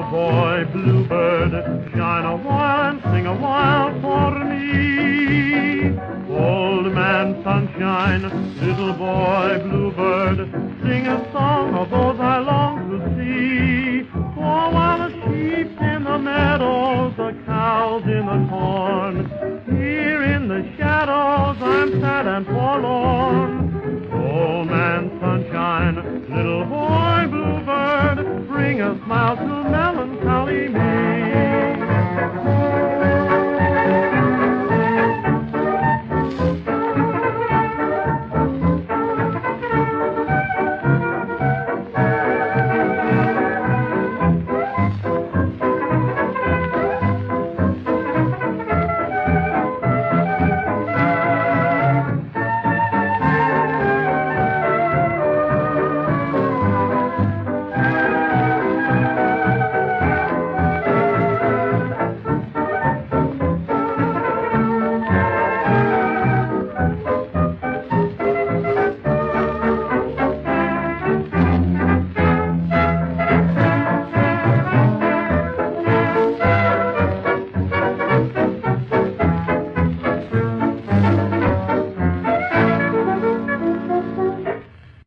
boy bluebird, shine a while and sing a while for me. Old man sunshine, little boy bluebird, sing a song of those I long to see. For while the sheep in the meadows, the cows in the corn,